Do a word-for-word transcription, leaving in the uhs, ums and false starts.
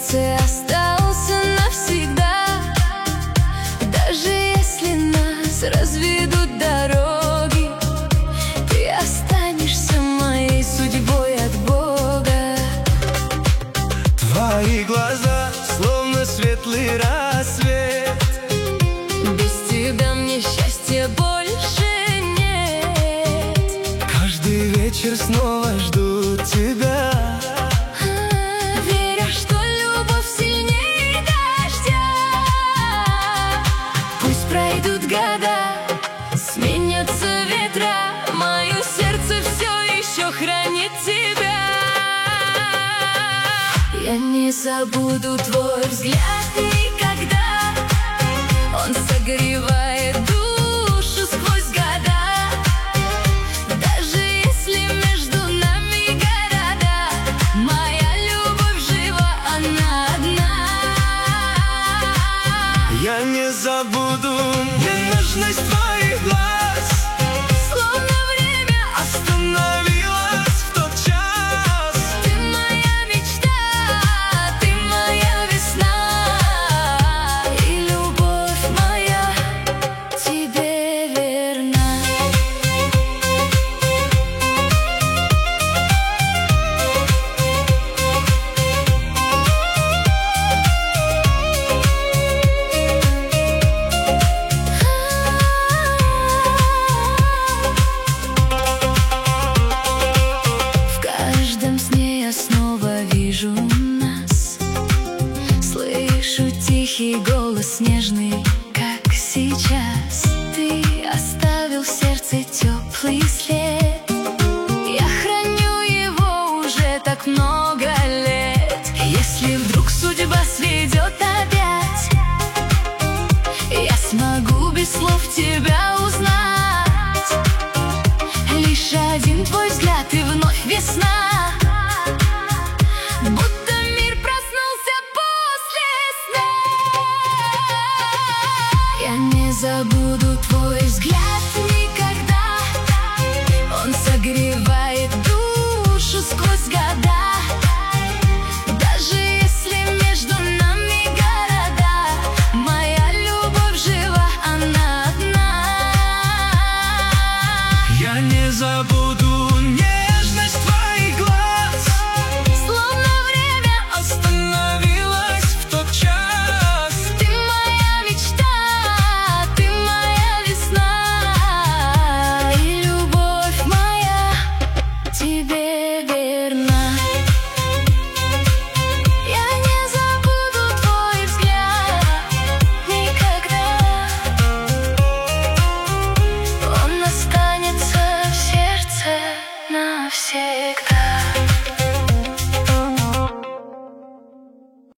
сердце остался навсегда. Даже если нас разведут дороги, ты останешься моей судьбой от Бога. Твои глаза словно светлый рассвет. Без тебя мне счастья больше нет. Каждый вечер снова жду тебя. Верю, что любовь сильнее дождя. Пусть пройдут года, сменятся ветра, мое сердце все еще хранит тебя. Я не забуду твой взгляд никогда. Он согревает душу сквозь года. Даже если между нами города, моя любовь жива, она одна. Я не забуду нежность твоих глаз, Словно время остановилось в тот час. ты моя мечта, ты моя весна, и любовь моя тебе верна. В каждом сне я снова вижу нас. Слышу тихий голос нежный, как сейчас. Ты оставил в сердце теплый след. Я храню его уже так много лет. Если вдруг судьба сведет опять, я смогу без слов тебя узнать. Лишь один твой взгляд, и вновь весна. Будто мир проснулся после сна. Я не забуду